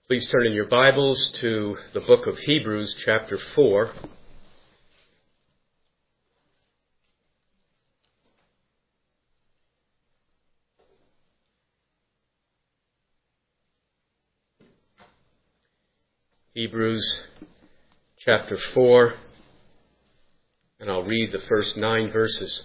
Please turn in your Bibles to the book of Hebrews, chapter 4. Hebrews, chapter 4, and I'll read the first 9 verses.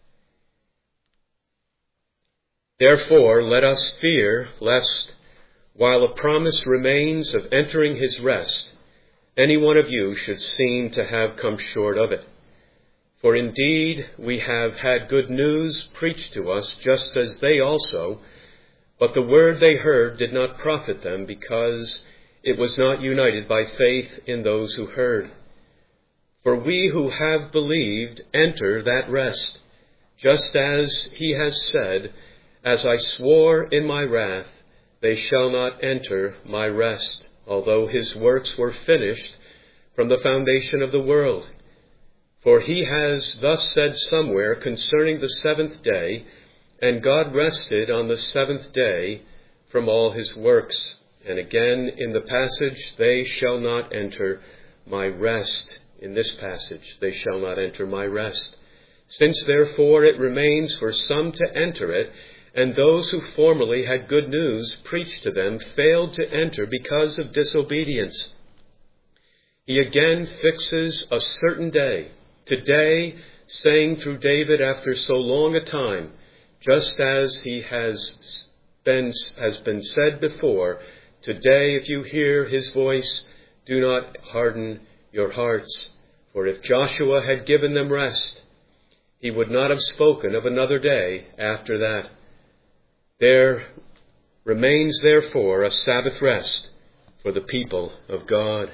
Therefore, let us fear, lest, while a promise remains of entering his rest, any one of you should seem to have come short of it. For indeed we have had good news preached to us, just as they also, but the word they heard did not profit them, because it was not united by faith in those who heard. For we who have believed enter that rest, just as he has said, "As I swore in my wrath, they shall not enter my rest," although his works were finished from the foundation of the world. For he has thus said somewhere concerning the seventh day, "And God rested on the seventh day from all his works." And again in the passage, "They shall not enter my rest." In this passage, "They shall not enter my rest." Since therefore it remains for some to enter it, and those who formerly had good news preached to them failed to enter because of disobedience, he again fixes a certain day, today, saying through David after so long a time, just as he has been said before, "Today, if you hear his voice, do not harden your hearts." For if Joshua had given them rest, he would not have spoken of another day after that. There remains, therefore, a Sabbath rest for the people of God.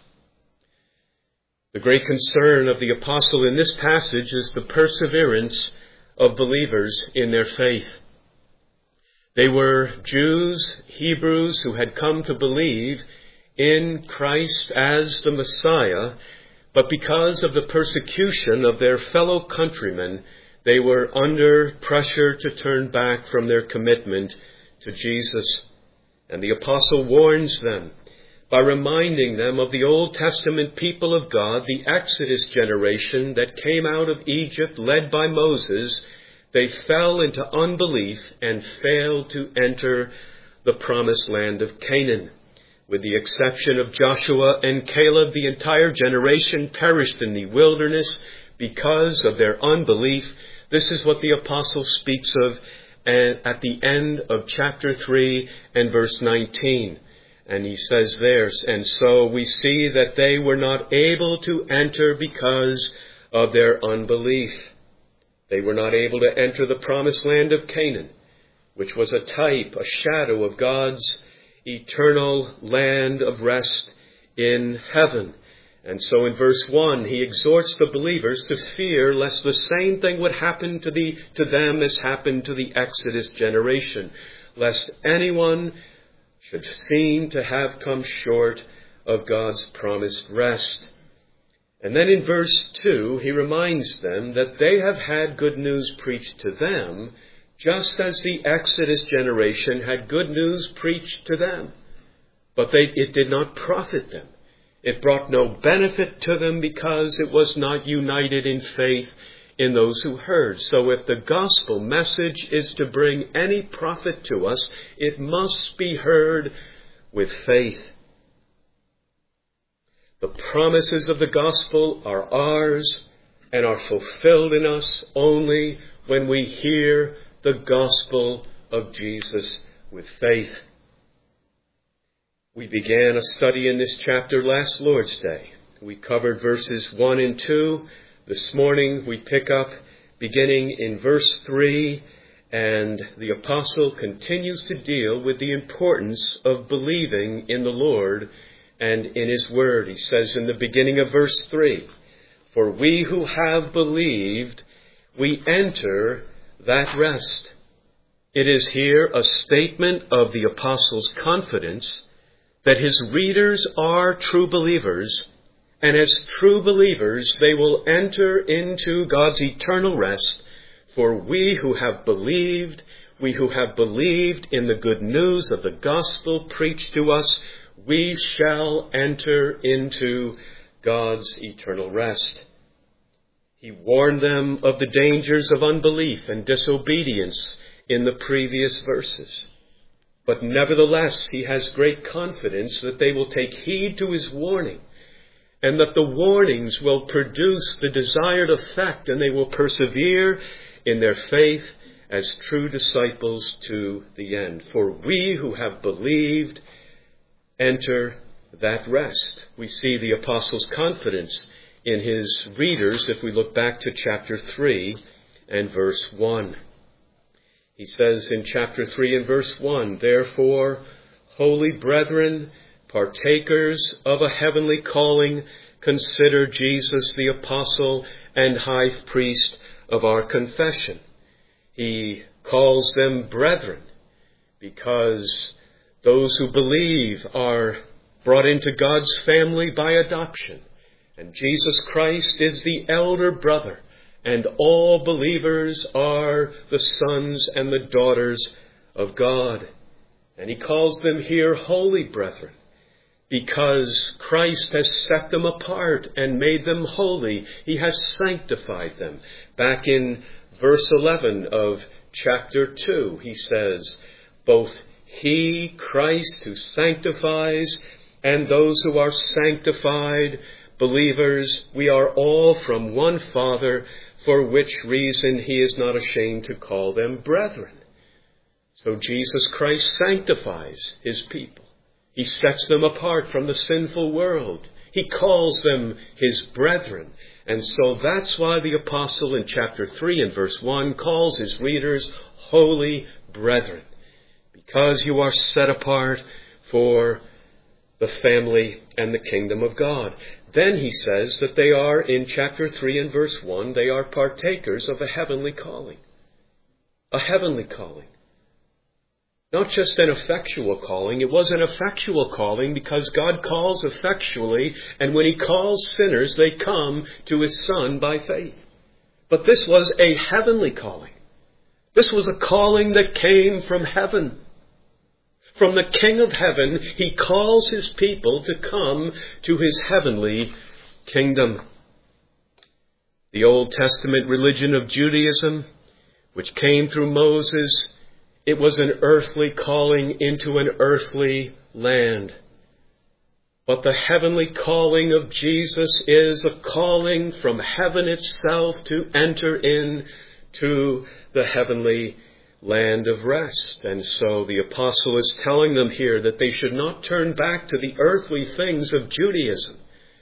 The great concern of the apostle in this passage is the perseverance of believers in their faith. They were Jews, Hebrews, who had come to believe in Christ as the Messiah, but because of the persecution of their fellow countrymen, they were under pressure to turn back from their commitment to Jesus. And the apostle warns them by reminding them of the Old Testament people of God, the Exodus generation that came out of Egypt led by Moses. They fell into unbelief and failed to enter the promised land of Canaan. With the exception of Joshua and Caleb, the entire generation perished in the wilderness because of their unbelief. This is what the apostle speaks of at the end of chapter 3 and verse 19. And he says there, "And so we see that they were not able to enter because of their unbelief." They were not able to enter the promised land of Canaan, which was a type, a shadow of God's eternal land of rest in heaven. And so in verse 1, he exhorts the believers to fear lest the same thing would happen to them as happened to the Exodus generation, lest anyone should seem to have come short of God's promised rest. And then in verse 2, he reminds them that they have had good news preached to them, just as the Exodus generation had good news preached to them. But it did not profit them. It brought no benefit to them because it was not united in faith in those who heard. So if the gospel message is to bring any profit to us, it must be heard with faith. The promises of the gospel are ours and are fulfilled in us only when we hear the gospel of Jesus with faith. We began a study in this chapter last Lord's Day. We covered verses 1 and 2. This morning we pick up beginning in verse 3, and the apostle continues to deal with the importance of believing in the Lord and in his word. He says in the beginning of verse 3, "For we who have believed, we enter that rest." It is here a statement of the apostle's confidence that his readers are true believers, and as true believers they will enter into God's eternal rest. For we who have believed in the good news of the gospel preached to us, we shall enter into God's eternal rest. He warned them of the dangers of unbelief and disobedience in the previous verses. But nevertheless, he has great confidence that they will take heed to his warning, and that the warnings will produce the desired effect, and they will persevere in their faith as true disciples to the end. For we who have believed enter that rest. We see the apostle's confidence in his readers if we look back to chapter 3 and verse 1. He says in chapter 3 and verse 1, "Therefore, holy brethren, partakers of a heavenly calling, consider Jesus the apostle and high priest of our confession." He calls them brethren because those who believe are brought into God's family by adoption. And Jesus Christ is the elder brother, and all believers are the sons and the daughters of God. And he calls them here holy brethren, because Christ has set them apart and made them holy. He has sanctified them. Back in verse 11 of chapter 2, he says, "Both he, Christ, who sanctifies, and those who are sanctified, believers, we are all from one Father, for which reason he is not ashamed to call them brethren." So Jesus Christ sanctifies his people. He sets them apart from the sinful world. He calls them his brethren. And so that's why the apostle in chapter 3 and verse 1 calls his readers holy brethren, because you are set apart for the family and the kingdom of God. Then he says that they are, in chapter 3 and verse 1, they are partakers of a heavenly calling. A heavenly calling. Not just an effectual calling. It was an effectual calling because God calls effectually, and when he calls sinners, they come to his Son by faith. But this was a heavenly calling. This was a calling that came from heaven. From the King of heaven, he calls his people to come to his heavenly kingdom. The Old Testament religion of Judaism, which came through Moses, it was an earthly calling into an earthly land. But the heavenly calling of Jesus is a calling from heaven itself to enter into the heavenly land of rest. And so the apostle is telling them here that they should not turn back to the earthly things of Judaism,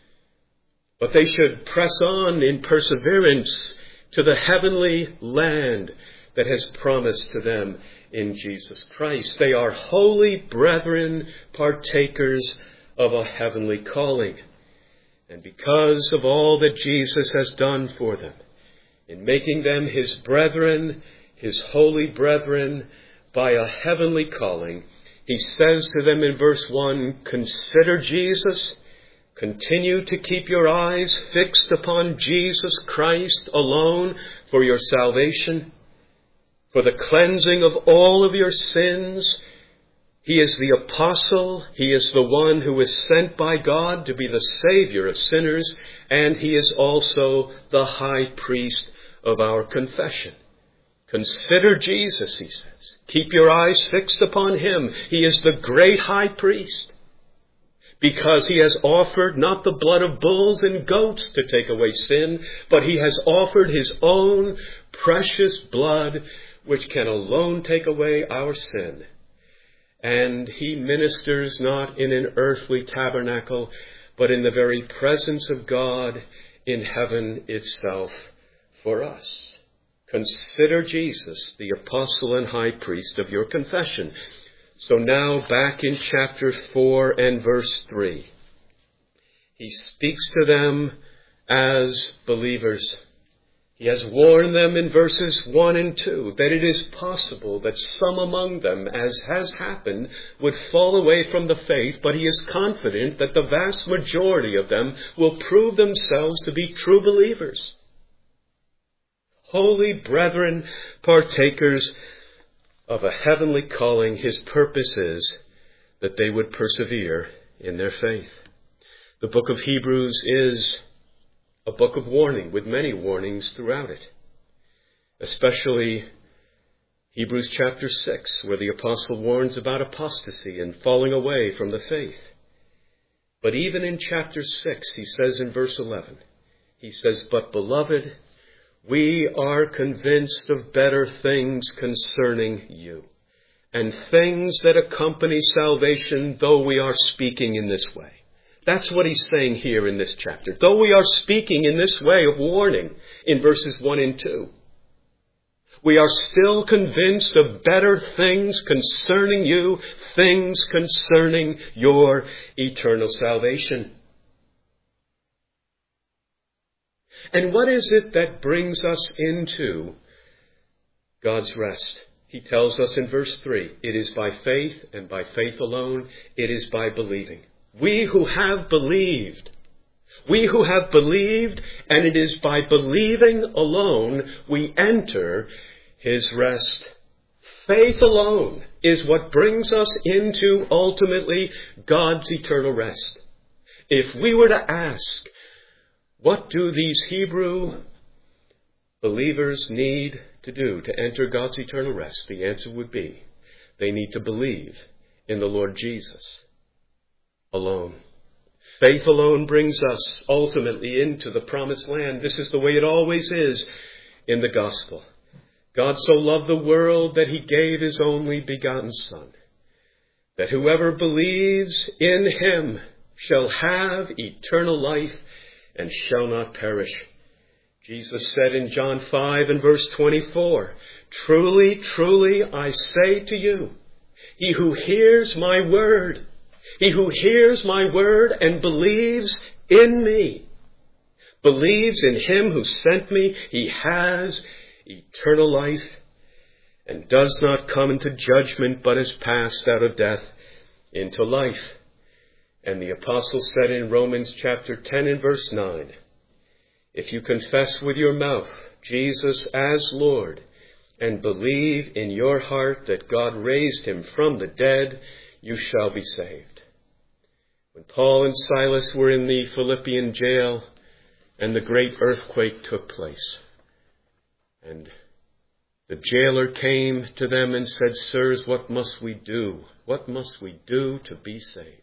but they should press on in perseverance to the heavenly land that has promised to them in Jesus Christ. They are holy brethren, partakers of a heavenly calling. And because of all that Jesus has done for them, in making them his brethren, his holy brethren, by a heavenly calling, he says to them in verse 1, "Consider Jesus, continue to keep your eyes fixed upon Jesus Christ alone for your salvation, for the cleansing of all of your sins." He is the apostle. He is the one who is sent by God to be the Savior of sinners, and he is also the high priest of our confession. Consider Jesus, he says. Keep your eyes fixed upon him. He is the great high priest, because he has offered not the blood of bulls and goats to take away sin, but he has offered his own precious blood, which can alone take away our sin. And he ministers not in an earthly tabernacle, but in the very presence of God in heaven itself for us. Consider Jesus, the apostle and high priest of your confession. So now back in chapter 4 and verse 3, he speaks to them as believers. He has warned them in verses 1 and 2 that it is possible that some among them, as has happened, would fall away from the faith, but he is confident that the vast majority of them will prove themselves to be true believers. Holy brethren, partakers of a heavenly calling, his purpose is that they would persevere in their faith. The book of Hebrews is a book of warning with many warnings throughout it, especially Hebrews chapter 6, where the apostle warns about apostasy and falling away from the faith. But even in chapter 6, he says in verse 11, he says, "But beloved, we are convinced of better things concerning you, and things that accompany salvation, though we are speaking in this way." That's what he's saying here in this chapter. Though we are speaking in this way of warning in verses 1 and 2, we are still convinced of better things concerning you, things concerning your eternal salvation. And what is it that brings us into God's rest? He tells us in verse 3, it is by faith and by faith alone. It is by believing. We who have believed, and it is by believing alone we enter his rest. Faith alone is what brings us into, ultimately, God's eternal rest. If we were to ask, what do these Hebrew believers need to do to enter God's eternal rest? The answer would be, they need to believe in the Lord Jesus alone. Faith alone brings us ultimately into the promised land. This is the way it always is in the gospel. God so loved the world that he gave his only begotten Son, that whoever believes in him shall have eternal life and shall not perish. Jesus said in John 5 and verse 24, "Truly, truly, I say to you, he who hears my word and believes in me, believes in him who sent me, he has eternal life and does not come into judgment, but is passed out of death into life." And the apostle said in Romans chapter 10 and verse 9, "If you confess with your mouth Jesus as Lord and believe in your heart that God raised him from the dead, you shall be saved." When Paul and Silas were in the Philippian jail and the great earthquake took place, and the jailer came to them and said, "Sirs, what must we do? What must we do to be saved?"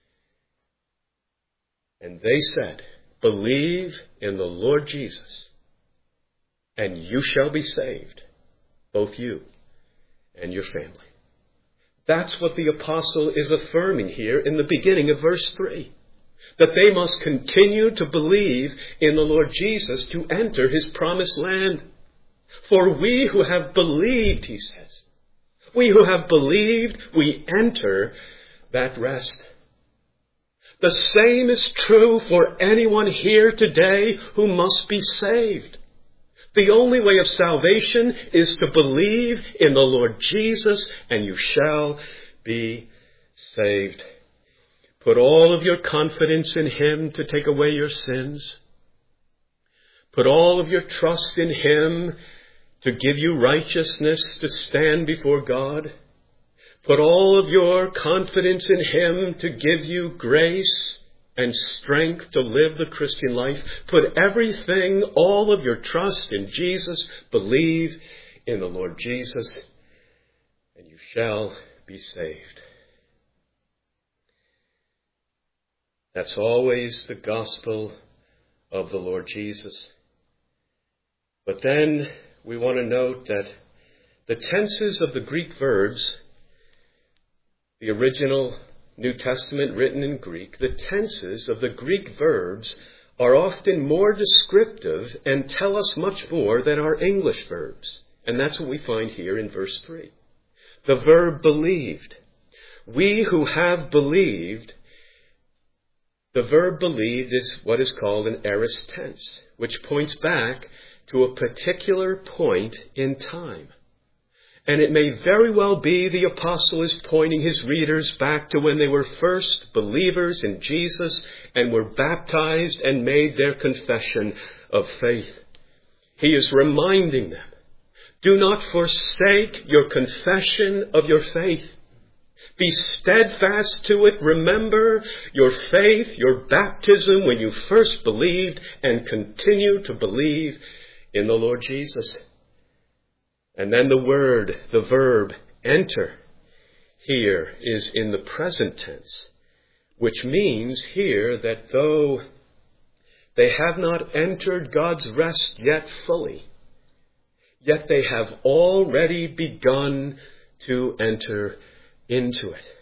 And they said, "Believe in the Lord Jesus, and you shall be saved, both you and your family." That's what the apostle is affirming here in the beginning of verse 3. That they must continue to believe in the Lord Jesus to enter his promised land. For we who have believed, he says, we who have believed, we enter that rest. The same is true for anyone here today who must be saved. The only way of salvation is to believe in the Lord Jesus, and you shall be saved. Put all of your confidence in him to take away your sins. Put all of your trust in him to give you righteousness to stand before God. Put all of your confidence in him to give you grace and strength to live the Christian life. Put everything, all of your trust in Jesus. Believe in the Lord Jesus, and you shall be saved. That's always the gospel of the Lord Jesus. But then we want to note that the tenses of the Greek verbs, the original New Testament written in Greek, the tenses of the Greek verbs are often more descriptive and tell us much more than our English verbs. And that's what we find here in verse 3. The verb believed. We who have believed, the verb believed is what is called an aorist tense, which points back to a particular point in time. And it may very well be the apostle is pointing his readers back to when they were first believers in Jesus and were baptized and made their confession of faith. He is reminding them, do not forsake your confession of your faith. Be steadfast to it. Remember your faith, your baptism when you first believed, and continue to believe in the Lord Jesus. And then the verb, enter, here is in the present tense, which means here that though they have not entered God's rest yet fully, yet they have already begun to enter into it.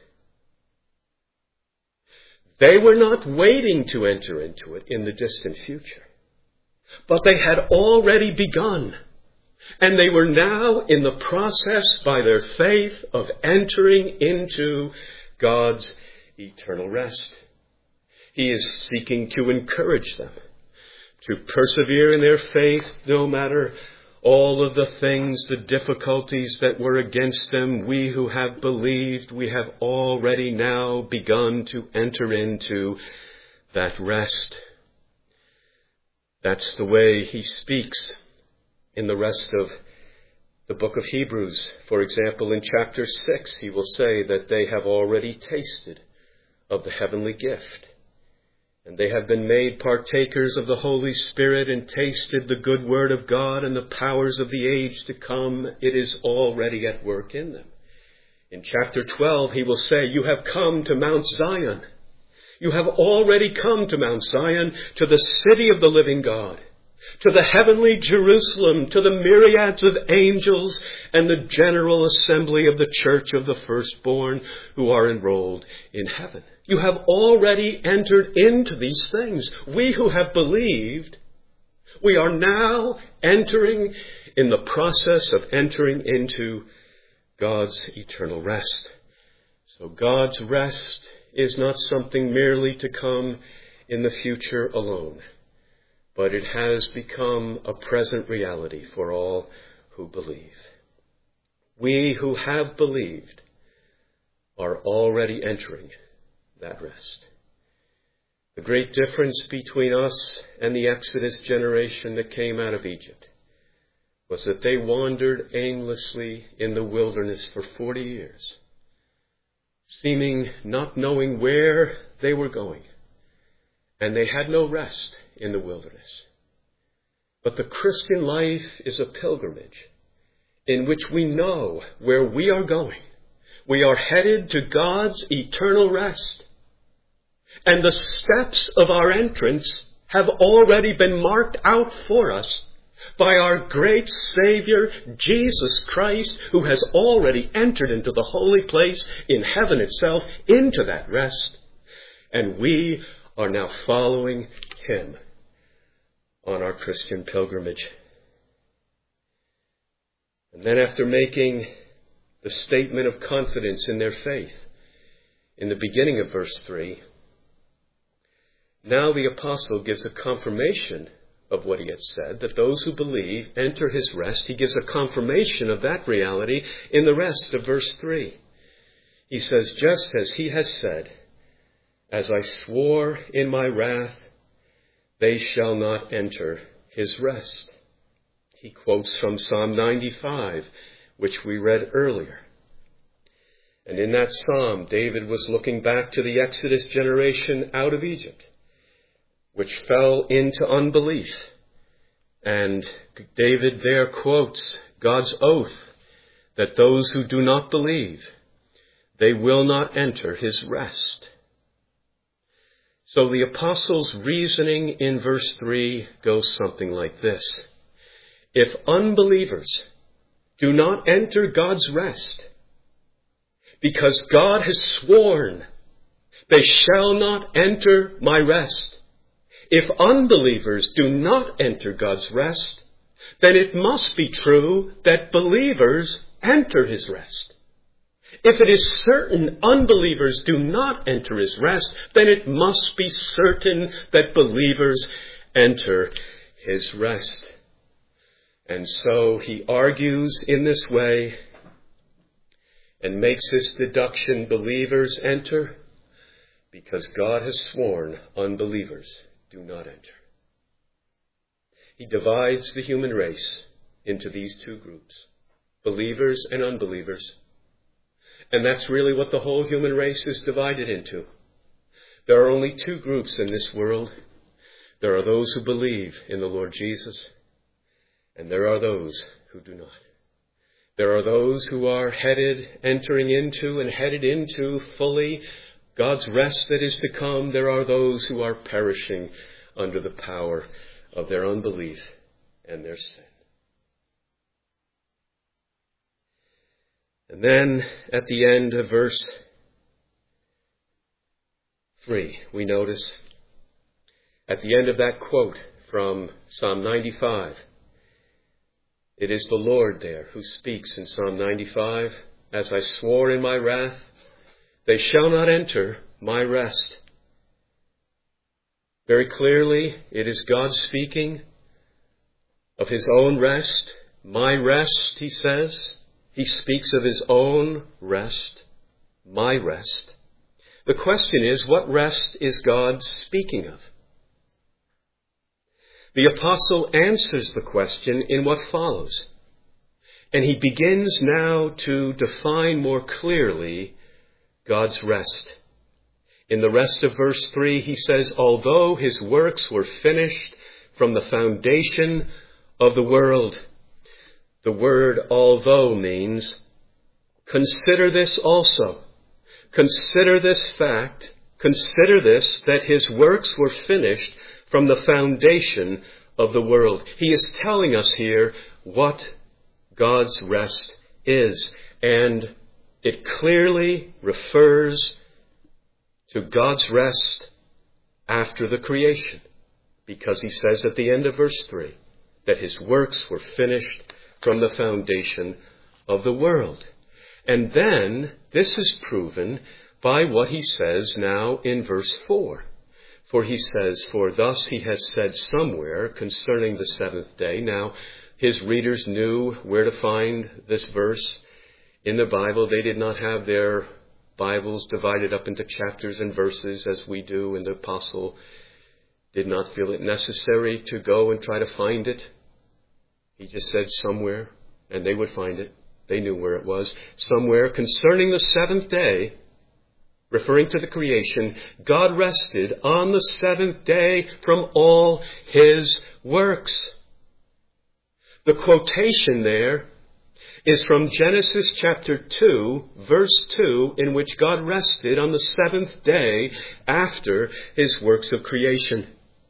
They were not waiting to enter into it in the distant future, but they had already begun. And they were now in the process, by their faith, of entering into God's eternal rest. He is seeking to encourage them to persevere in their faith no matter all of the things, the difficulties that were against them. We who have believed, we have already now begun to enter into that rest. That's the way he speaks in the rest of the book of Hebrews. For example, in chapter 6, he will say that they have already tasted of the heavenly gift, and they have been made partakers of the Holy Spirit and tasted the good word of God and the powers of the age to come. It is already at work in them. In chapter 12, he will say, you have come to Mount Zion. You have already come to Mount Zion, to the city of the living God, to the heavenly Jerusalem, to the myriads of angels and the general assembly of the church of the firstborn who are enrolled in heaven. You have already entered into these things. We who have believed, we are now entering in the process of entering into God's eternal rest. So God's rest is not something merely to come in the future alone, but it has become a present reality for all who believe. We who have believed are already entering that rest. The great difference between us and the Exodus generation that came out of Egypt was that they wandered aimlessly in the wilderness for 40 years, seeming not knowing where they were going, and they had no rest in the wilderness. But the Christian life is a pilgrimage in which we know where we are going. We are headed to God's eternal rest. And the steps of our entrance have already been marked out for us by our great Savior, Jesus Christ, who has already entered into the holy place in heaven itself, into that rest. And we are now following him on our Christian pilgrimage. And then after making the statement of confidence in their faith in the beginning of verse 3, now the apostle gives a confirmation of what he had said, that those who believe enter his rest. He gives a confirmation of that reality in the rest of verse 3. He says, just as he has said, as I swore in my wrath, they shall not enter his rest. He quotes from Psalm 95, which we read earlier. And in that psalm, David was looking back to the Exodus generation out of Egypt, which fell into unbelief. And David there quotes God's oath that those who do not believe, they will not enter his rest. So the apostle's reasoning in verse 3 goes something like this. If unbelievers do not enter God's rest, because God has sworn, they shall not enter my rest. If unbelievers do not enter God's rest, then it must be true that believers enter his rest. If it is certain unbelievers do not enter his rest, then it must be certain that believers enter his rest. And so he argues in this way and makes his deduction, believers enter because God has sworn unbelievers do not enter. He divides the human race into these two groups, believers and unbelievers. And that's really what the whole human race is divided into. There are only two groups in this world. There are those who believe in the Lord Jesus, and there are those who do not. There are those who are entering into fully God's rest that is to come. There are those who are perishing under the power of their unbelief and their sin. And then at the end of verse 3, we notice at the end of that quote from Psalm 95, it is the Lord there who speaks in Psalm 95, "As I swore in my wrath, they shall not enter my rest." Very clearly, it is God speaking of his own rest. My rest, he says. He speaks of his own rest, my rest. The question is, what rest is God speaking of? The apostle answers the question in what follows. And he begins now to define more clearly God's rest. In the rest of verse 3, he says, although his works were finished from the foundation of the world. The word although means consider this also. Consider this fact. Consider this, that his works were finished from the foundation of the world. He is telling us here what God's rest is. And it clearly refers to God's rest after the creation. Because he says at the end of verse 3 that his works were finished from the foundation of the world. And then this is proven by what he says now in verse 4. For he says, for thus he has said somewhere concerning the seventh day. Now, his readers knew where to find this verse in the Bible. They did not have their Bibles divided up into chapters and verses as we do, and the apostle did not feel it necessary to go and try to find it. He just said somewhere, and they would find it. They knew where it was. Somewhere concerning the seventh day, referring to the creation, God rested on the seventh day from all his works. The quotation there is from Genesis chapter 2, verse 2, in which God rested on the seventh day after his works of creation.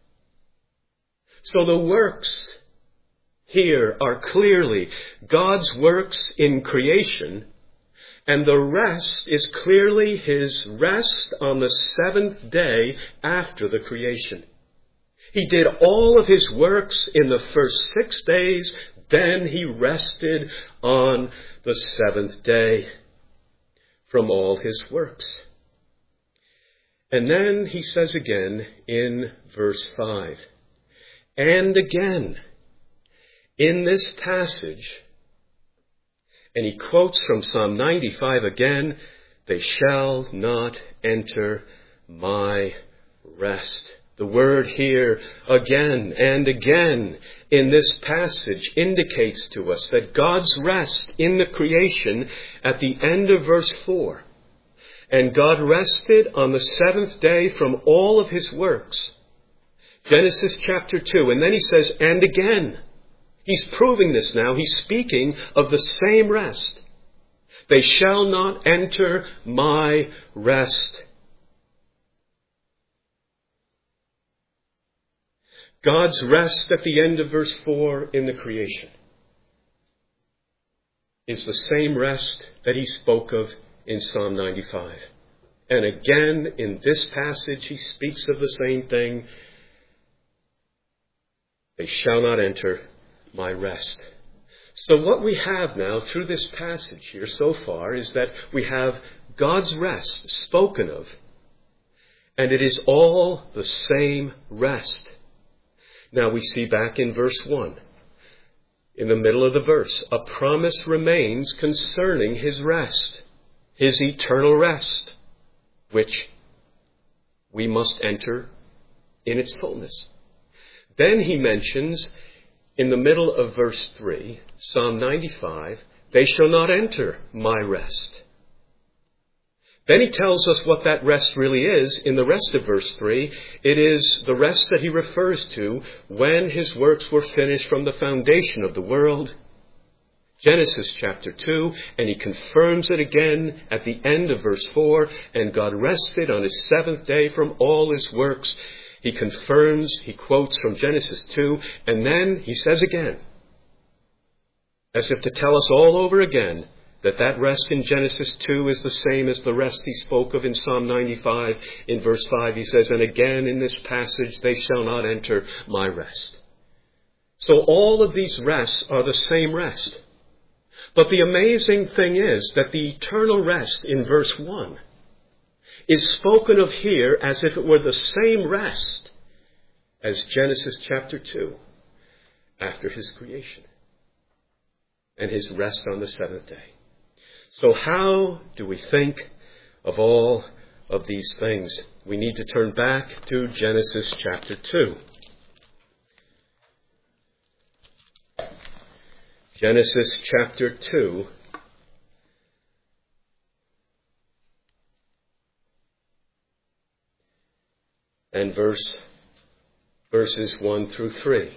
So the works here are clearly God's works in creation, and the rest is clearly his rest on the seventh day after the creation. He did all of his works in the first 6 days, then he rested on the seventh day from all his works. And then he says again in verse 5, and again, in this passage, and he quotes from Psalm 95 again, they shall not enter my rest. The word here again and again in this passage indicates to us that God's rest in the creation at the end of verse 4. And God rested on the seventh day from all of his works. Genesis chapter 2. And then he says, and again. He's proving this now. He's speaking of the same rest. They shall not enter my rest. God's rest at the end of verse 4 in the creation is the same rest that he spoke of in Psalm 95. And again, in this passage, he speaks of the same thing. They shall not enter my rest. So what we have now through this passage here so far is that we have God's rest spoken of, and it is all the same rest. Now we see back in verse 1, in the middle of the verse, a promise remains concerning his rest, his eternal rest, which we must enter in its fullness. Then he mentions in the middle of verse 3, Psalm 95, they shall not enter my rest. Then he tells us what that rest really is in the rest of verse 3. It is the rest that he refers to when his works were finished from the foundation of the world. Genesis chapter 2, and he confirms it again at the end of verse 4. And God rested on his seventh day from all his works. He confirms, he quotes from Genesis 2, and then he says again, as if to tell us all over again, that rest in Genesis 2 is the same as the rest he spoke of in Psalm 95. In verse 5 he says, and again in this passage, they shall not enter my rest. So all of these rests are the same rest. But the amazing thing is that the eternal rest in verse 1 is spoken of here as if it were the same rest as Genesis chapter 2 after his creation and his rest on the seventh day. So how do we think of all of these things? We need to turn back to Genesis chapter 2. Genesis chapter 2. And verses 1 through 3.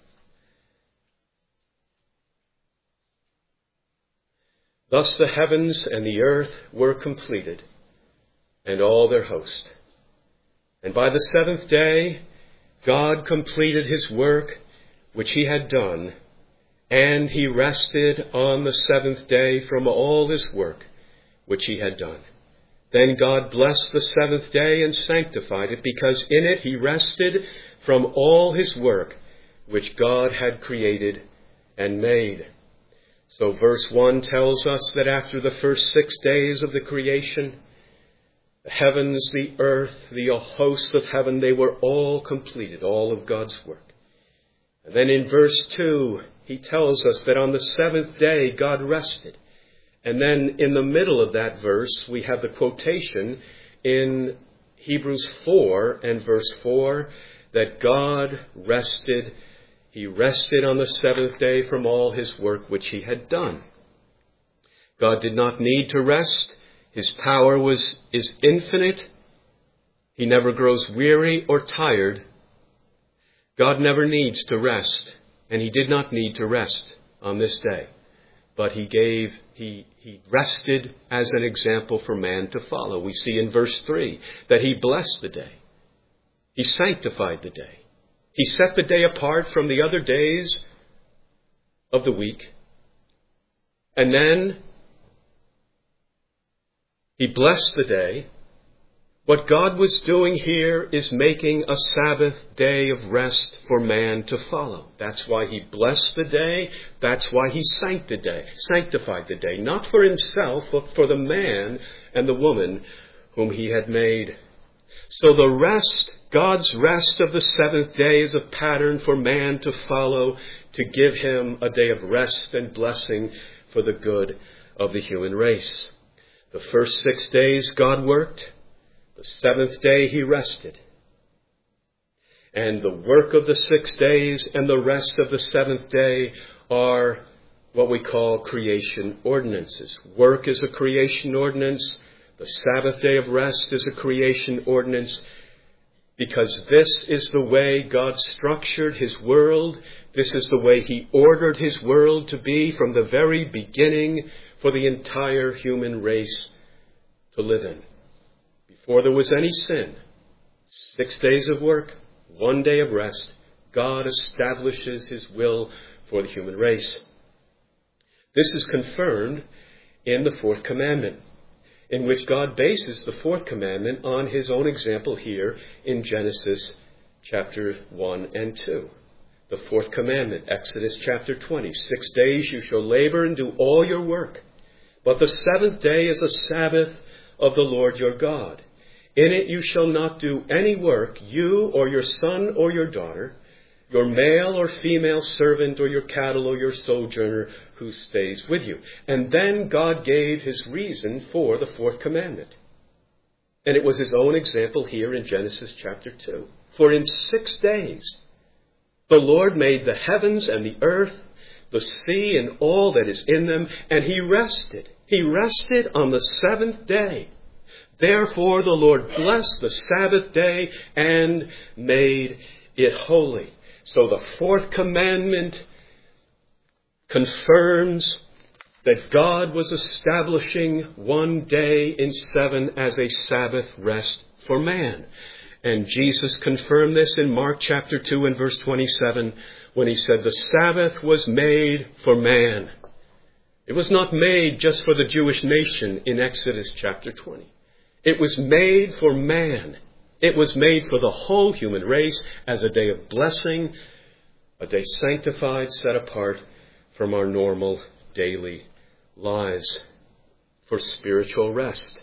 Thus the heavens and the earth were completed, and all their host. And by the seventh day God completed his work which he had done, and he rested on the seventh day from all his work which he had done. Then God blessed the seventh day and sanctified it, because in it he rested from all his work which God had created and made. So verse 1 tells us that after the first 6 days of the creation, the heavens, the earth, the hosts of heaven, they were all completed, all of God's work. And then in verse 2, he tells us that on the seventh day God rested. And then in the middle of that verse, we have the quotation in Hebrews 4 and verse 4, that God rested. He rested on the seventh day from all his work which he had done. God did not need to rest. His power is infinite. He never grows weary or tired. God never needs to rest, and he did not need to rest on this day. But he rested as an example for man to follow. We see in verse 3 that he blessed the day. He sanctified the day. He set the day apart from the other days of the week. And then he blessed the day. What God was doing here is making a Sabbath day of rest for man to follow. That's why he blessed the day. That's why he sanctified the day. Not for himself, but for the man and the woman whom he had made. So the rest, God's rest of the seventh day, is a pattern for man to follow, to give him a day of rest and blessing for the good of the human race. The first 6 days God worked. The seventh day he rested. And the work of the 6 days and the rest of the seventh day are what we call creation ordinances. Work is a creation ordinance. The Sabbath day of rest is a creation ordinance, because this is the way God structured his world. This is the way he ordered his world to be from the very beginning for the entire human race to live in. Before there was any sin, 6 days of work, 1 day of rest, God establishes his will for the human race. This is confirmed in the fourth commandment, in which God bases the fourth commandment on his own example here in Genesis chapter 1 and 2. The fourth commandment, Exodus chapter 20. 6 days you shall labor and do all your work, but the seventh day is a Sabbath of the Lord your God. In it you shall not do any work, you or your son or your daughter, your male or female servant or your cattle or your sojourner who stays with you. And then God gave his reason for the fourth commandment. And it was his own example here in Genesis chapter 2. For in 6 days the Lord made the heavens and the earth, the sea and all that is in them, and he rested. He rested on the seventh day Therefore the Lord blessed the Sabbath day and made it holy. So the fourth commandment confirms that God was establishing one day in 7 as a Sabbath rest for man. And Jesus confirmed this in Mark chapter 2 and verse 27 when he said, the Sabbath was made for man. It was not made just for the Jewish nation in Exodus chapter 20. It was made for man. It was made for the whole human race as a day of blessing, a day sanctified, set apart from our normal daily lives for spiritual rest.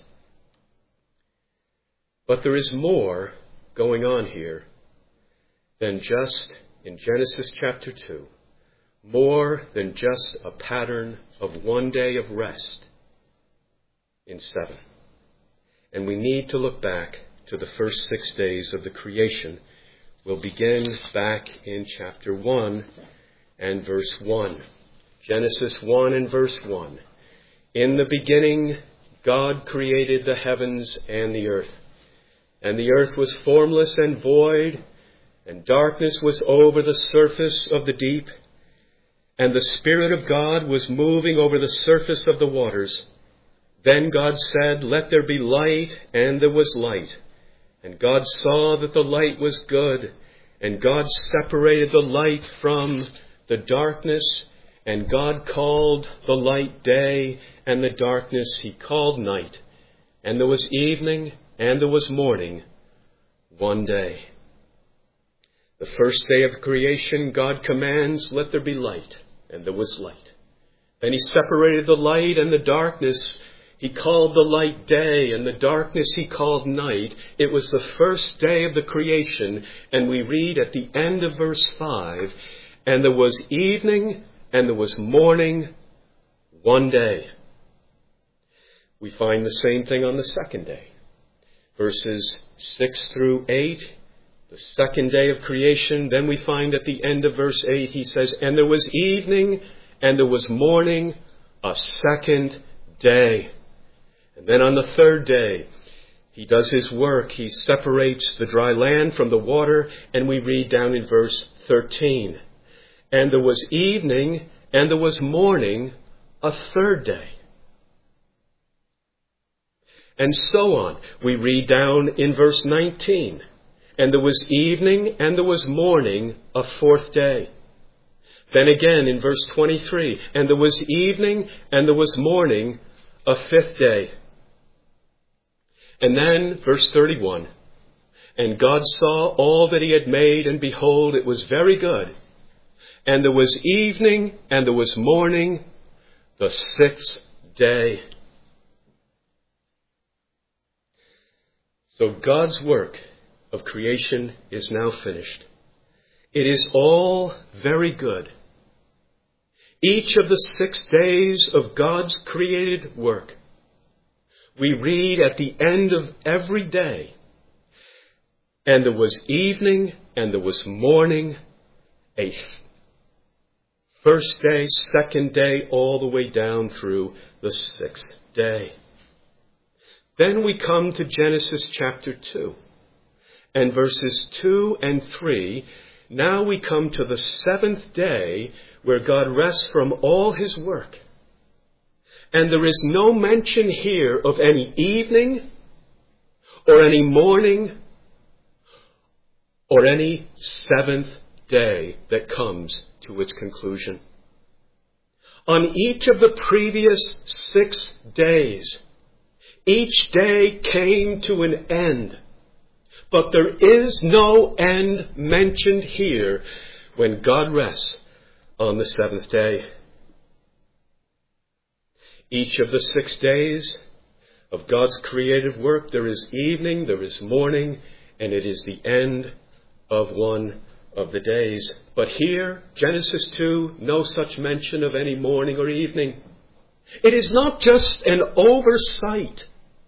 But there is more going on here than just in Genesis chapter 2, more than just a pattern of one day of rest in 7. And we need to look back to the first 6 days of the creation. We'll begin back in chapter 1 and verse 1. Genesis 1 and verse 1. In the beginning, God created the heavens and the earth. And the earth was formless and void, and darkness was over the surface of the deep. And the Spirit of God was moving over the surface of the waters. Then God said, let there be light, and there was light. And God saw that the light was good, and God separated the light from the darkness, and God called the light day, and the darkness he called night. And there was evening, and there was morning, one day. The first day of creation, God commands, let there be light, and there was light. Then he separated the light and the darkness. He called the light day, and the darkness he called night. It was the first day of the creation, and we read at the end of verse 5, and there was evening, and there was morning, one day. We find the same thing on the second day. Verses 6 through 8, the second day of creation. Then we find at the end of verse 8, he says, and there was evening, and there was morning, a second day. And then on the third day, he does his work. He separates the dry land from the water, and we read down in verse 13. And there was evening, and there was morning, a third day. And so on. We read down in verse 19. And there was evening, and there was morning, a fourth day. Then again in verse 23. And there was evening, and there was morning, a fifth day. And then verse 31. And God saw all that he had made, and behold, it was very good. And there was evening, and there was morning, the sixth day. So God's work of creation is now finished. It is all very good. Each of the 6 days of God's created work, we read at the end of every day, and there was evening, and there was morning, a first day, second day, all the way down through the 6th day. Then we come to Genesis chapter 2, and verses 2 and 3. Now we come to the 7th day, where God rests from all his work. And there is no mention here of any evening, or any morning, or any 7th day that comes to its conclusion. On each of the previous 6 days, each day came to an end. But there is no end mentioned here when God rests on the 7th day. Each of the 6 days of God's creative work, there is evening, there is morning, and it is the end of one of the days. But here, Genesis 2, no such mention of any morning or evening. It is not just an oversight.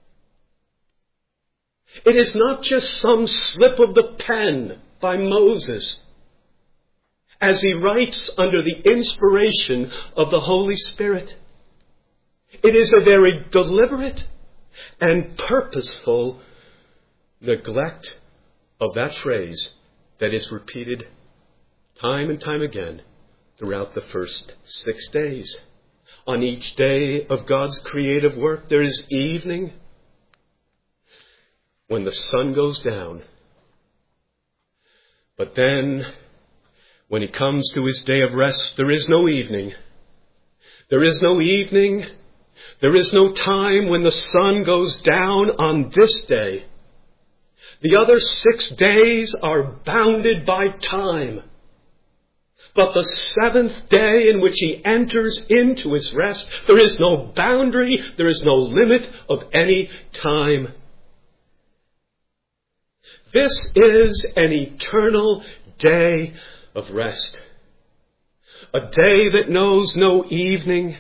It is not just some slip of the pen by Moses as he writes under the inspiration of the Holy Spirit. It is a very deliberate and purposeful neglect of that phrase that is repeated time and time again throughout the first 6 days. On each day of God's creative work, there is evening when the sun goes down. But then, when he comes to his day of rest, there is no evening. There is no evening. There is no time when the sun goes down on this day. The other 6 days are bounded by time. But the 7th day in which he enters into his rest, there is no boundary, there is no limit of any time. This is an eternal day of rest. A day that knows no evening,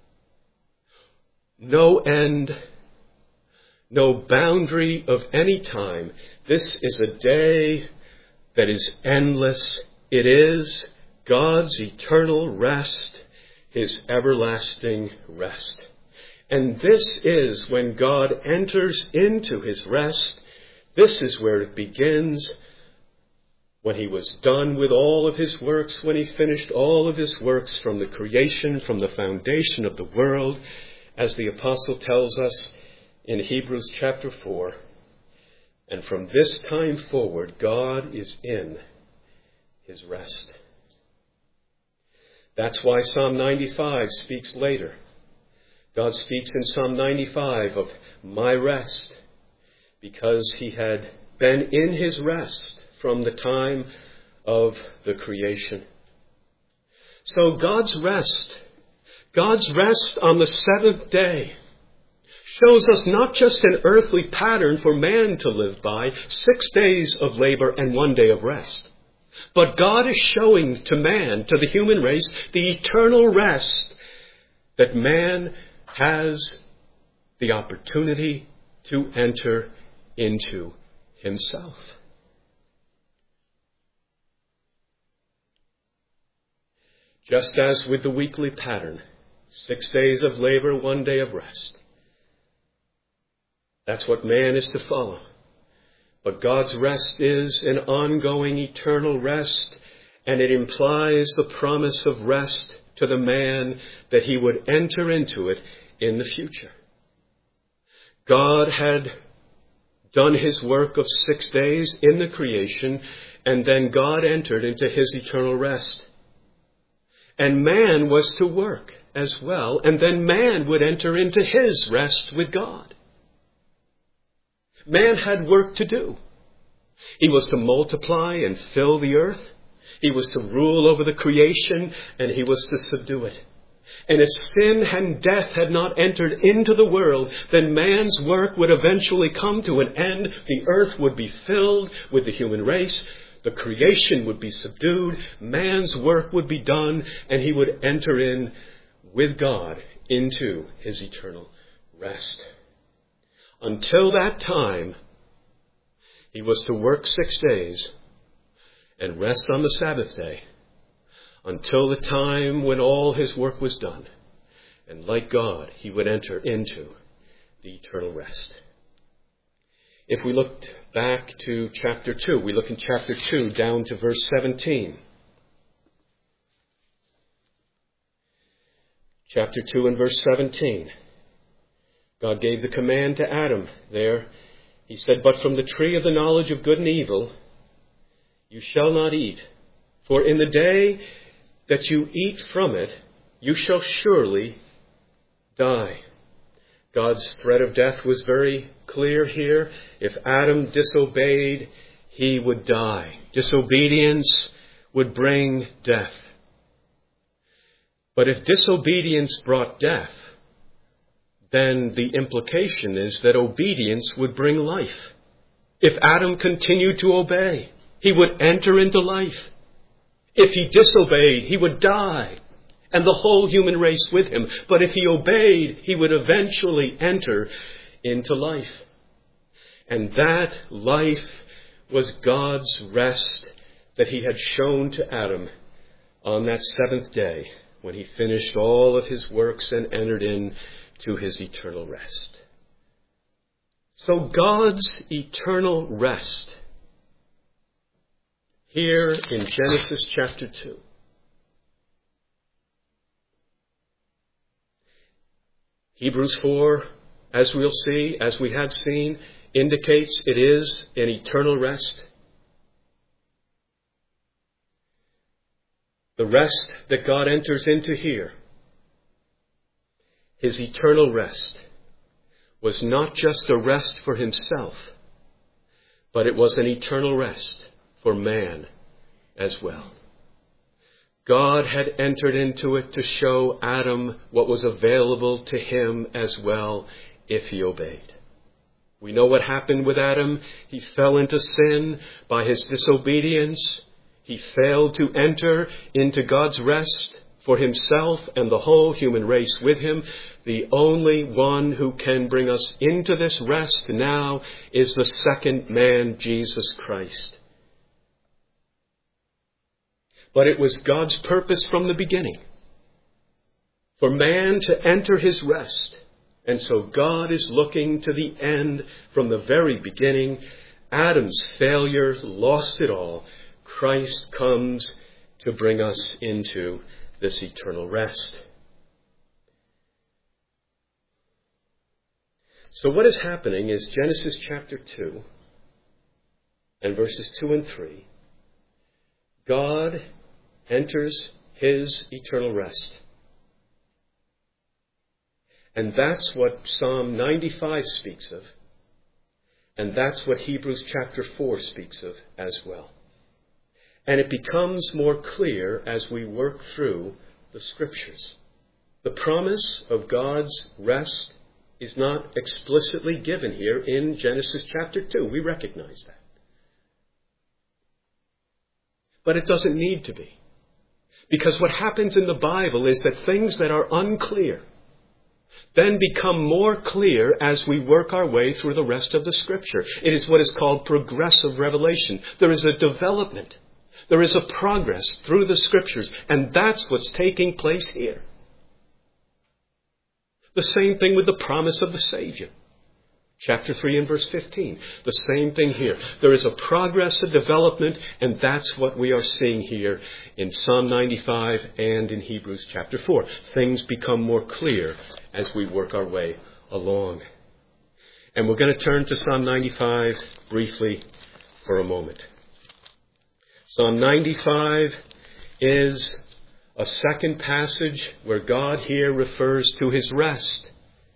no end, no boundary of any time. This is a day that is endless. It is God's eternal rest, his everlasting rest. And this is when God enters into his rest. This is where it begins. When he was done with all of his works, when he finished all of his works from the creation, from the foundation of the world, as the apostle tells us in Hebrews chapter 4. And from this time forward, God is in his rest. That's why Psalm 95 speaks later. God speaks in Psalm 95 of my rest, because he had been in his rest from the time of the creation. So God's rest on the 7th day, shows us not just an earthly pattern for man to live by, 6 days of labor and 1 day of rest. But God is showing to man, to the human race, the eternal rest that man has the opportunity to enter into himself. Just as with the weekly pattern, 6 days of labor, 1 day of rest. That's what man is to follow. But God's rest is an ongoing eternal rest, and it implies the promise of rest to the man that he would enter into it in the future. God had done his work of 6 days in the creation, and then God entered into his eternal rest. And man was to work as well, and then man would enter into his rest with God. Man had work to do. He was to multiply and fill the earth. He was to rule over the creation, and he was to subdue it. And if sin and death had not entered into the world, then man's work would eventually come to an end. The earth would be filled with the human race. The creation would be subdued. Man's work would be done, and he would enter in with God into his eternal rest. Until that time, he was to work 6 days and rest on the Sabbath day, until the time when all his work was done. And like God, he would enter into the eternal rest. If we looked back to chapter 2, we look in chapter 2 down to verse 17. Chapter 2 and verse 17. God gave the command to Adam there. He said, "But from the tree of the knowledge of good and evil you shall not eat, for in the day that you eat from it, you shall surely die." God's threat of death was very clear here. If Adam disobeyed, he would die. Disobedience would bring death. But if disobedience brought death, then the implication is that obedience would bring life. If Adam continued to obey, he would enter into life. If he disobeyed, he would die, and the whole human race with him. But if he obeyed, he would eventually enter into life. And that life was God's rest that he had shown to Adam on that 7th day, when he finished all of his works and entered into his eternal rest. So God's eternal rest here in Genesis chapter 2. Hebrews 4, as we'll see, as we have seen, indicates it is an eternal rest. The rest that God enters into here, his eternal rest, was not just a rest for himself, but it was an eternal rest for man as well. God had entered into it to show Adam what was available to him as well if he obeyed. We know what happened with Adam. He fell into sin by his disobedience. He failed to enter into God's rest for himself and the whole human race with him. The only one who can bring us into this rest now is the second man, Jesus Christ. But it was God's purpose from the beginning for man to enter his rest. And so God is looking to the end from the very beginning. Adam's failure lost it all. Christ comes to bring us into this eternal rest. So what is happening is Genesis chapter 2 and verses 2 and 3. God enters his eternal rest. And that's what Psalm 95 speaks of. And that's what Hebrews chapter 4 speaks of as well. And it becomes more clear as we work through the Scriptures. The promise of God's rest is not explicitly given here in Genesis chapter 2. We recognize that. But it doesn't need to be. Because what happens in the Bible is that things that are unclear then become more clear as we work our way through the rest of the Scripture. It is what is called progressive revelation. There is a development. There is a progress through the Scriptures, and that's what's taking place here. The same thing with the promise of the Savior. Chapter 3 and verse 15. The same thing here. There is a progress, a development, and that's what we are seeing here in Psalm 95 and in Hebrews chapter 4. Things become more clear as we work our way along. And we're going to turn to Psalm 95 briefly for a moment. Psalm 95 is a second passage where God here refers to his rest.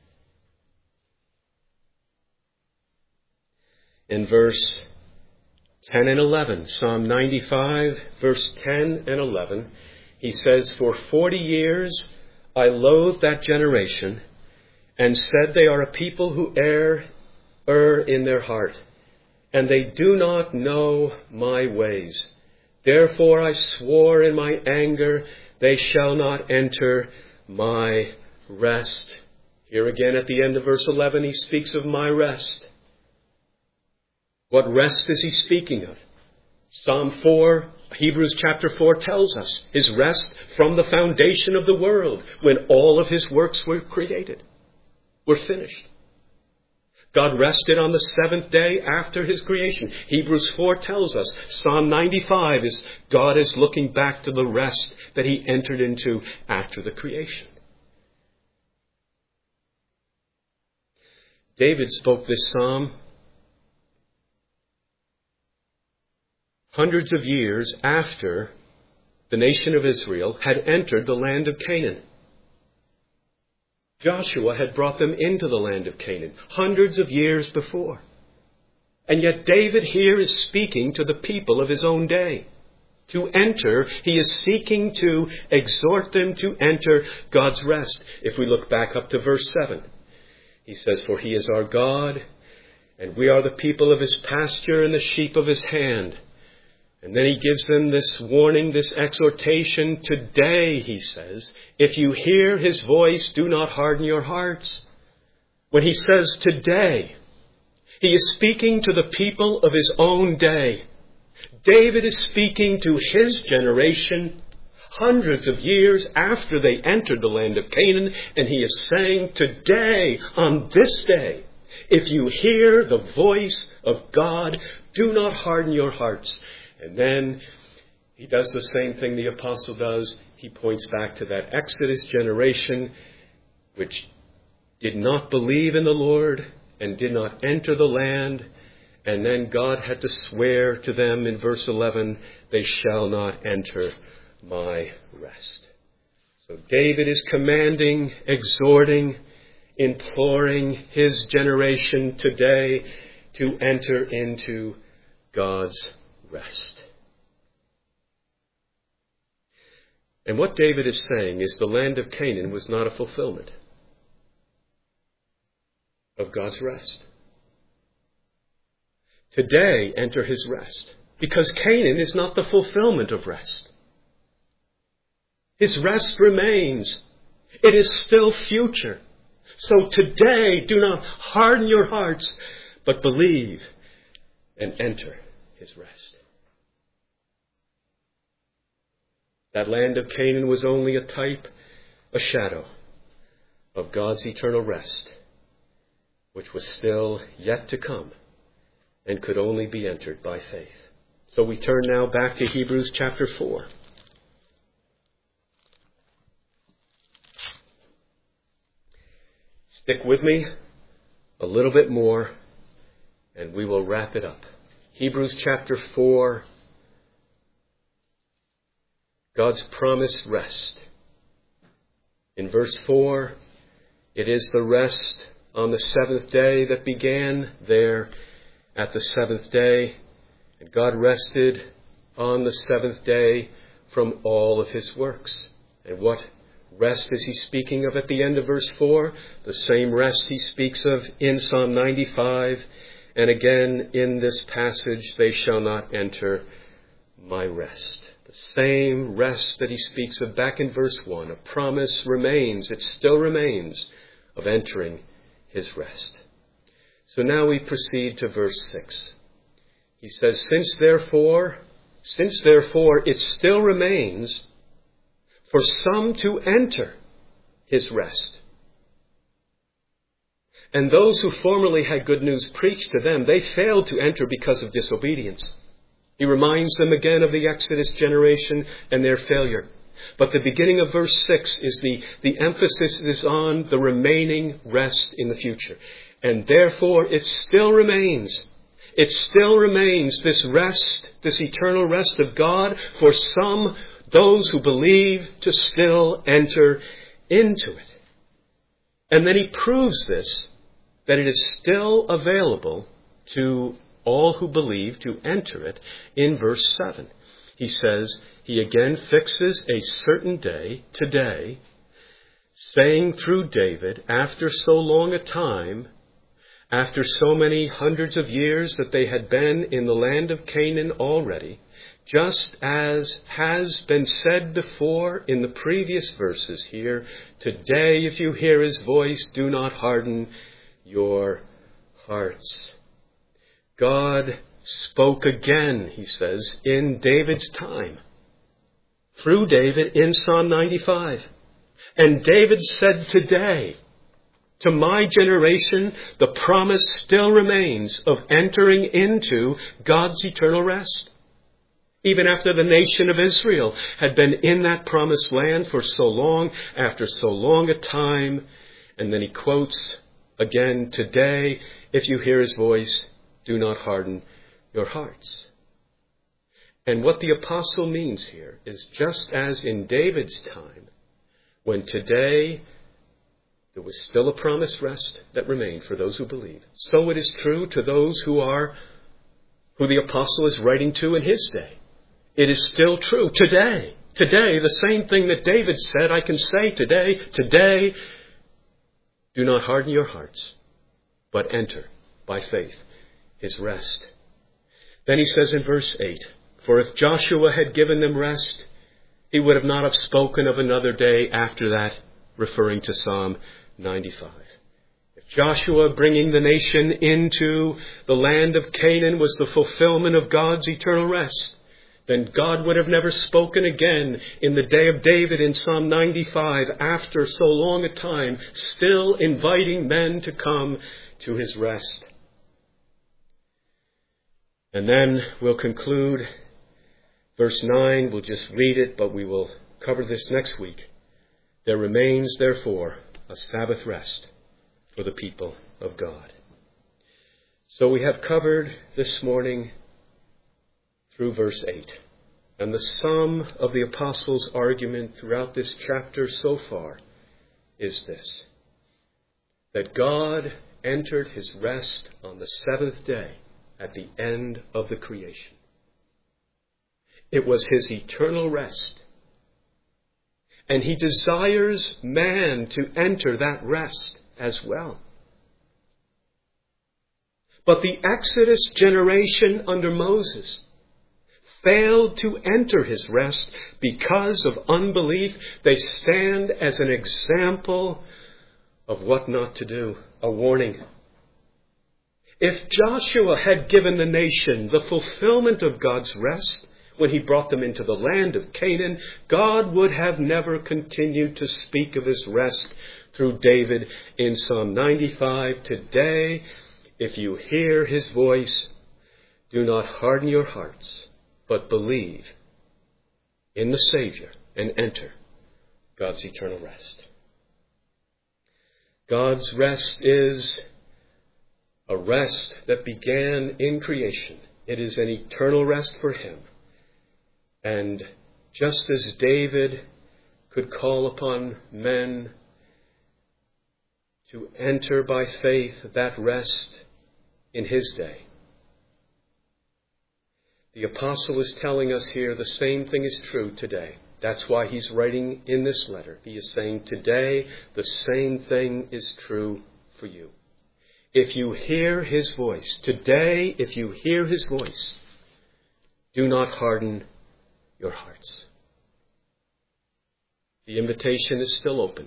In verse 10 and 11, Psalm 95, verse 10 and 11, he says, "For 40 years I loathed that generation, and said they are a people who err in their heart, and they do not know my ways. Therefore I swore in my anger, they shall not enter my rest." Here again at the end of verse 11, he speaks of my rest. What rest is he speaking of? Psalm 4, Hebrews chapter 4 tells us his rest from the foundation of the world, when all of his works were created, were finished. God rested on the seventh day after his creation. Hebrews 4 tells us Psalm 95 is God is looking back to the rest that he entered into after the creation. David spoke this psalm hundreds of years after the nation of Israel had entered the land of Canaan. Joshua had brought them into the land of Canaan hundreds of years before. And yet David here is speaking to the people of his own day. To enter, he is seeking to exhort them to enter God's rest. If we look back up to verse 7, he says, "For he is our God, and we are the people of his pasture and the sheep of his hand." And then he gives them this warning, this exhortation. "Today," he says, "if you hear his voice, do not harden your hearts." When he says today, he is speaking to the people of his own day. David is speaking to his generation hundreds of years after they entered the land of Canaan. And he is saying, today, on this day, If you hear the voice of God, do not harden your hearts. And then he does the same thing the apostle does. He points back to that Exodus generation which did not believe in the Lord and did not enter the land. And then God had to swear to them in verse 11, they shall not enter my rest. So David is commanding, exhorting, imploring his generation today to enter into God's rest. And what David is saying is the land of Canaan was not a fulfillment of God's rest. Today, enter his rest, because Canaan is not the fulfillment of rest. His rest remains. It is still future. So today, do not harden your hearts, but believe and enter his rest. That land of Canaan was only a type, a shadow of God's eternal rest, which was still yet to come and could only be entered by faith. So we turn now back to Hebrews chapter 4. Stick with me a little bit more and we will wrap it up. Hebrews chapter 4. God's promised rest. In verse 4, it is the rest on the seventh day that began there at the seventh day. And God rested on the seventh day from all of his works. And what rest is he speaking of at the end of verse 4? The same rest he speaks of in Psalm 95. And again in this passage, they shall not enter my rest. The same rest that he speaks of back in verse 1. A promise remains, it still remains, of entering his rest. So now we proceed to verse 6. He says, Since therefore it still remains for some to enter his rest. And those who formerly had good news preached to them, they failed to enter because of disobedience. He reminds them again of the Exodus generation and their failure. But the beginning of verse 6 is the emphasis is on the remaining rest in the future. And therefore it still remains. It still remains this rest, this eternal rest of God for some, those who believe, to still enter into it. And then he proves this, that it is still available to all who believe to enter it in verse 7. He says, he again fixes a certain day, today, saying through David, after so long a time, after so many hundreds of years that they had been in the land of Canaan already, just as has been said before in the previous verses here, today if you hear his voice, do not harden your hearts. God spoke again, he says, in David's time, through David in Psalm 95. And David said today, to my generation, the promise still remains of entering into God's eternal rest. Even after the nation of Israel had been in that promised land for so long, after so long a time, and then he quotes again, today, if you hear his voice, do not harden your hearts. And what the apostle means here is just as in David's time, when today there was still a promised rest that remained for those who believe, so it is true to those who the apostle is writing to in his day. It is still true today. Today, the same thing that David said, I can say today. Today, do not harden your hearts, but enter by faith his rest. Then he says in verse 8, for if Joshua had given them rest, he would have not have spoken of another day after that, referring to Psalm 95. If Joshua bringing the nation into the land of Canaan was the fulfillment of God's eternal rest, then God would have never spoken again in the day of David in Psalm 95 after so long a time, still inviting men to come to his rest. And then we'll conclude verse 9. We'll just read it, but we will cover this next week. There remains, therefore, a Sabbath rest for the people of God. So we have covered this morning through verse 8. And the sum of the apostles' argument throughout this chapter so far is this: that God entered his rest on the seventh day at the end of the creation. It was his eternal rest. And he desires man to enter that rest as well. But the Exodus generation under Moses failed to enter his rest because of unbelief. They stand as an example of what not to do, a warning. If Joshua had given the nation the fulfillment of God's rest when he brought them into the land of Canaan, God would have never continued to speak of his rest through David in Psalm 95. Today, if you hear his voice, do not harden your hearts, but believe in the Savior and enter God's eternal rest. God's rest is a rest that began in creation. It is an eternal rest for him. And just as David could call upon men to enter by faith that rest in his day, the apostle is telling us here the same thing is true today. That's why he's writing in this letter. He is saying today the same thing is true for you. If you hear his voice, today, if you hear his voice, do not harden your hearts. The invitation is still open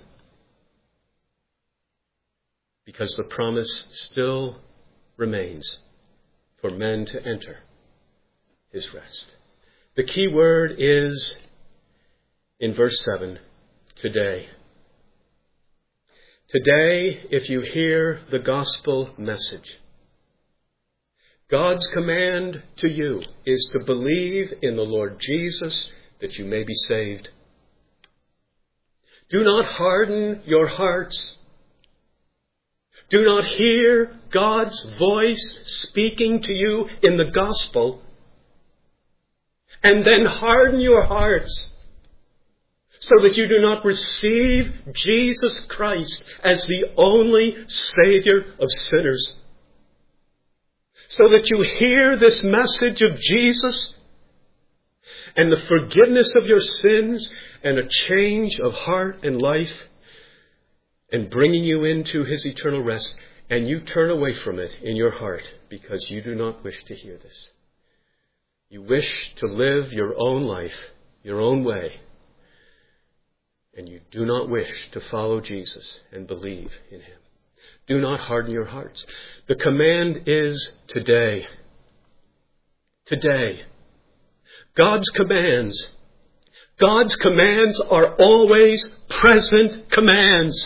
because the promise still remains for men to enter his rest. The key word is in verse 7, today. Today, if you hear the gospel message, God's command to you is to believe in the Lord Jesus that you may be saved. Do not harden your hearts. Do not hear God's voice speaking to you in the gospel and then harden your hearts so that you do not receive Jesus Christ as the only Savior of sinners. So that you hear this message of Jesus and the forgiveness of your sins and a change of heart and life and bringing you into his eternal rest, and you turn away from it in your heart because you do not wish to hear this. You wish to live your own life, your own way, and you do not wish to follow Jesus and believe in him. Do not harden your hearts. The command is today. Today. God's commands are always present commands.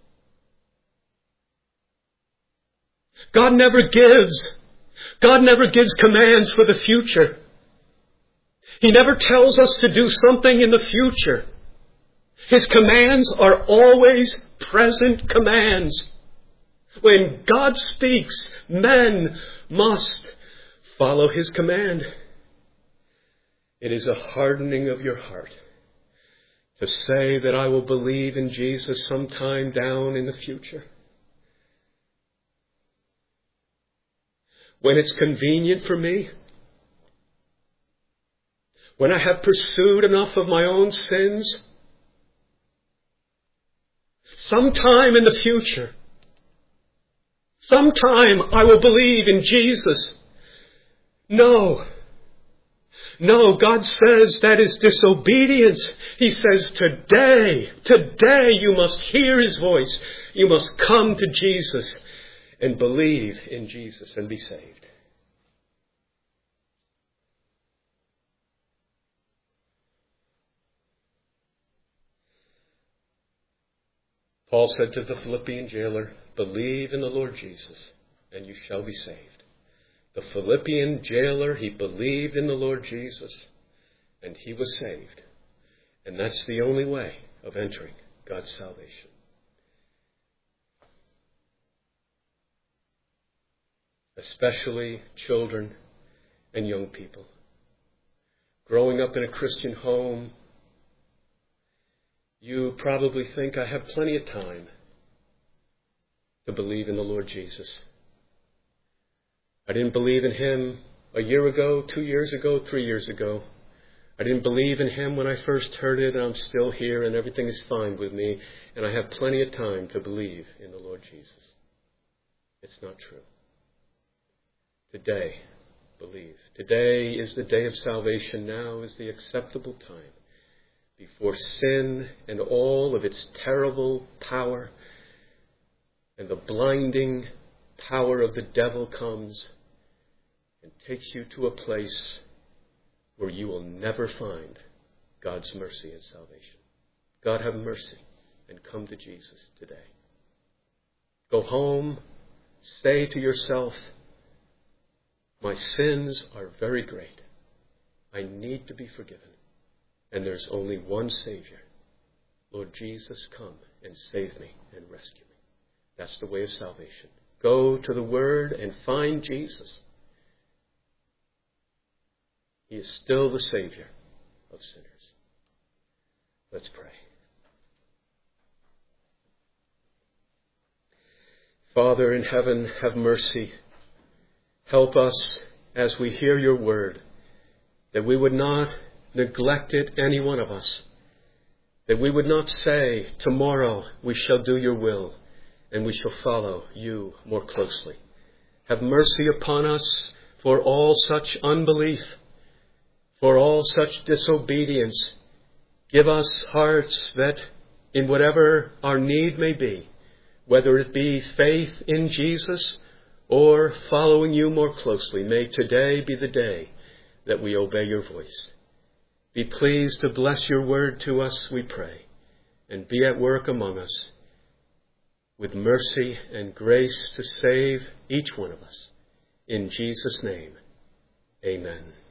God never gives commands for the future. He never tells us to do something in the future. His commands are always present commands. When God speaks, men must follow his command. It is a hardening of your heart to say that I will believe in Jesus sometime down in the future. When it's convenient for me, when I have pursued enough of my own sins, sometime in the future, sometime I will believe in Jesus. No, God says that is disobedience. He says today you must hear his voice. You must come to Jesus and believe in Jesus and be saved. Paul said to the Philippian jailer, "Believe in the Lord Jesus, and you shall be saved." The Philippian jailer, he believed in the Lord Jesus, and he was saved. And that's the only way of entering God's salvation. Especially children and young people. Growing up in a Christian home, you probably think, I have plenty of time to believe in the Lord Jesus. I didn't believe in him a year ago, 2 years ago, 3 years ago. I didn't believe in him when I first heard it, and I'm still here, and everything is fine with me, and I have plenty of time to believe in the Lord Jesus. It's not true. Today, believe. Today is the day of salvation. Now is the acceptable time before sin and all of its terrible power and the blinding power of the devil comes and takes you to a place where you will never find God's mercy and salvation. God have mercy and come to Jesus today. Go home, say to yourself, my sins are very great. I need to be forgiven. And there's only one Savior. Lord Jesus, come and save me and rescue me. That's the way of salvation. Go to the Word and find Jesus. He is still the Savior of sinners. Let's pray. Father in heaven, have mercy. Help us as we hear your word, that we would not neglect it, any one of us, that we would not say, tomorrow we shall do your will and we shall follow you more closely. Have mercy upon us for all such unbelief, for all such disobedience. Give us hearts that in whatever our need may be, whether it be faith in Jesus or following you more closely, may today be the day that we obey your voice. Be pleased to bless your word to us, we pray, and be at work among us with mercy and grace to save each one of us. In Jesus' name, amen.